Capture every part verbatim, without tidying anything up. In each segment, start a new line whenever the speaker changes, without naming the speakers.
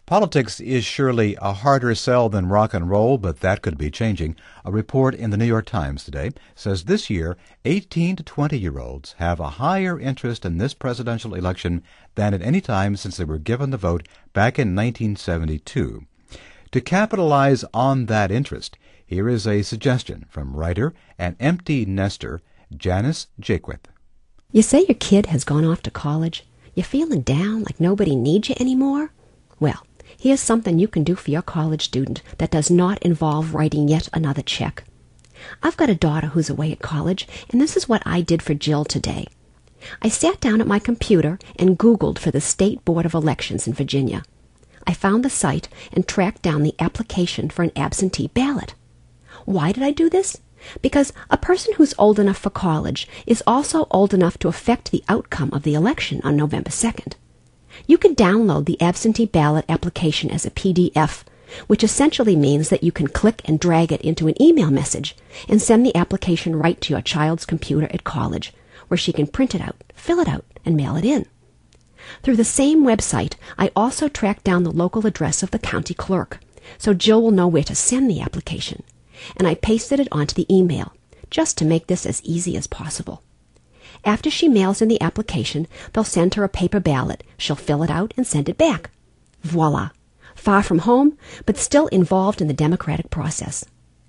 Politics is surely a harder sell than rock and roll, but that could be changing. A report in the New York Times today says this year, eighteen to twenty-year-olds have a higher interest in this presidential election than at any time since they were given the vote back in nineteen seventy-two. To capitalize on that interest, here is a suggestion from writer and empty nester Janice Jaquith.
You say your kid has gone off to college? You're feeling down like nobody needs you anymore? Well, here's something you can do for your college student that does not involve writing yet another check. I've got a daughter who's away at college, and this is what I did for Jill today. I sat down at my computer and Googled for the State Board of Elections in Virginia. I found the site and tracked down the application for an absentee ballot. Why did I do this? Because a person who's old enough for college is also old enough to affect the outcome of the election on November second. You can download the absentee ballot application as a P D F, which essentially means that you can click and drag it into an email message and send the application right to your child's computer at college, where she can print it out, fill it out, and mail it in. Through the same website, I also tracked down the local address of the county clerk, so Jill will know where to send the application, and I pasted it onto the email, just to make this as easy as possible. After she mails in the application, they'll send her a paper ballot. She'll fill it out and send it back. Voila! Far from home, but still involved in the democratic process.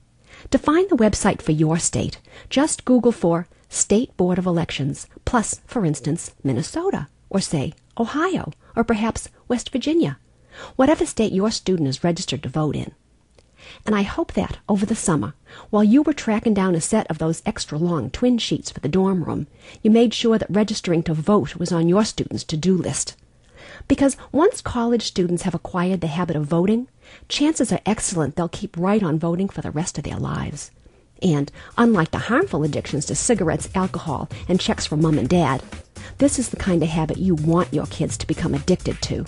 To find the website for your state, just Google for State Board of Elections, plus, for instance, Minnesota, or say, Ohio, or perhaps West Virginia, whatever state your student is registered to vote in. And I hope that, over the summer, while you were tracking down a set of those extra-long twin sheets for the dorm room, you made sure that registering to vote was on your student's to-do list. Because once college students have acquired the habit of voting, chances are excellent they'll keep right on voting for the rest of their lives. And, unlike the harmful addictions to cigarettes, alcohol, and checks from mom and dad, this is the kind of habit you want your kids to become addicted to.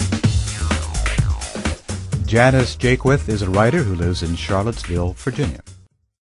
Janice Jaquith is a writer who lives in Charlottesville, Virginia.